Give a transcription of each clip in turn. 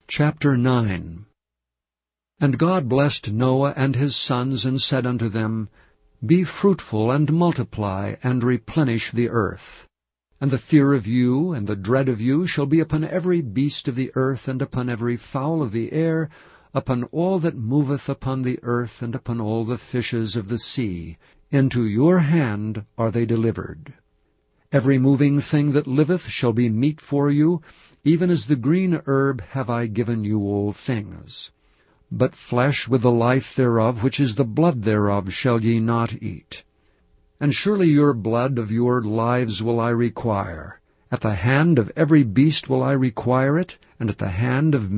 Chapter 9. And God blessed Noah and his sons, and said unto them, Be fruitful, and multiply, and replenish the earth. And the fear of you and the dread of you shall be upon every beast of the earth, and upon every fowl of the air, upon all that moveth upon the earth, and upon all the fishes of the sea. Into your hand are they delivered. Every moving thing that liveth shall be meat for you, even as the green herb have I given you all things. But flesh with the life thereof, which is the blood thereof, shall ye not eat. And surely your blood of your lives will I require. At the hand of every beast will I require it, and at the hand of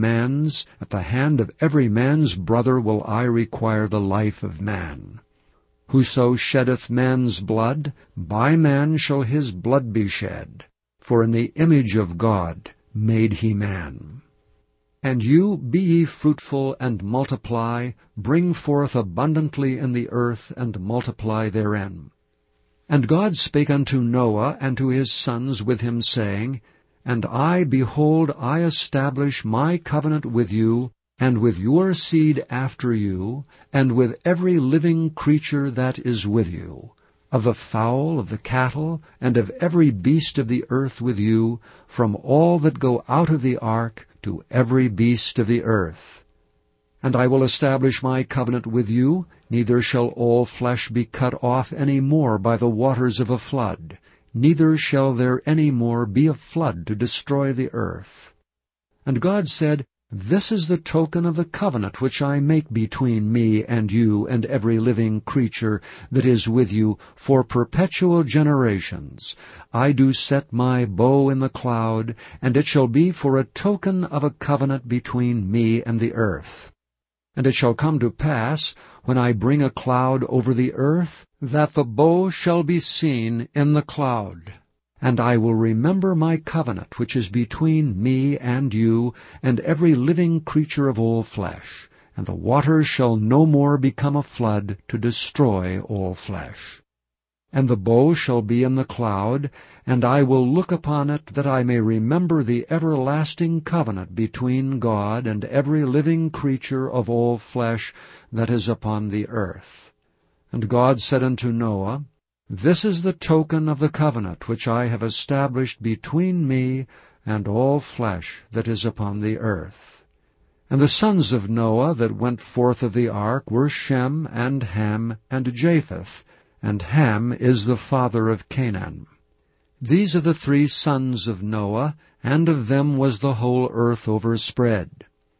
every man's brother will I require the life of man. Whoso sheddeth man's blood, by man shall his blood be shed. For in the image of God made he man. And you, be ye fruitful, and multiply, bring forth abundantly in the earth, and multiply therein. And God spake unto Noah and to his sons with him, saying, And I, behold, I establish my covenant with you, and with your seed after you, and with every living creature that is with you, of the fowl, of the cattle, and of every beast of the earth with you, from all that go out of the ark to every beast of the earth. And I will establish my covenant with you, neither shall all flesh be cut off any more by the waters of a flood, neither shall there any more be a flood to destroy the earth. And God said, This is the token of the covenant which I make between me and you and every living creature that is with you for perpetual generations. I do set my bow in the cloud, and it shall be for a token of a covenant between me and the earth. And it shall come to pass, when I bring a cloud over the earth, that the bow shall be seen in the cloud. And I will remember my covenant which is between me and you, and every living creature of all flesh. And the waters shall no more become a flood to destroy all flesh. And the bow shall be in the cloud, and I will look upon it, that I may remember the everlasting covenant between God and every living creature of all flesh that is upon the earth. And God said unto Noah, This is the token of the covenant which I have established between me and all flesh that is upon the earth. And the sons of Noah that went forth of the ark were Shem, and Ham, and Japheth, and Ham is the father of Canaan. These are the 3 sons of Noah, and of them was the whole earth overspread.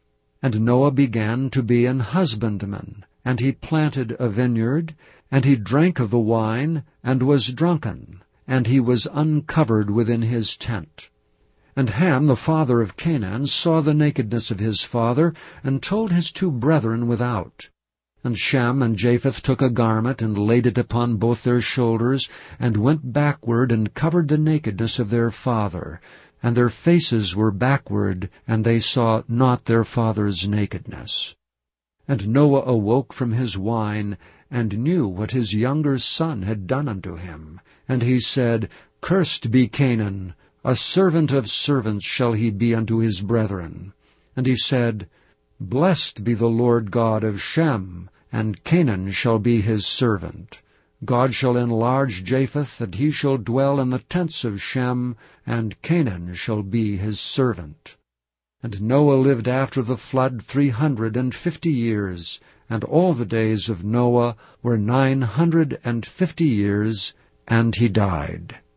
And Noah began to be an husbandman, and he planted a vineyard, and he drank of the wine, and was drunken, and he was uncovered within his tent. And Ham, the father of Canaan, saw the nakedness of his father, and told his 2 brethren without. And Shem and Japheth took a garment, and laid it upon both their shoulders, and went backward, and covered the nakedness of their father. And their faces were backward, and they saw not their father's nakedness. And Noah awoke from his wine, and knew what his younger son had done unto him. And he said, Cursed be Canaan, a servant of servants shall he be unto his brethren. And he said, Blessed be the Lord God of Shem, and Canaan shall be his servant. God shall enlarge Japheth, that he shall dwell in the tents of Shem, and Canaan shall be his servant. And Noah lived after the flood 350 years, and all the days of Noah were 950 years, and he died.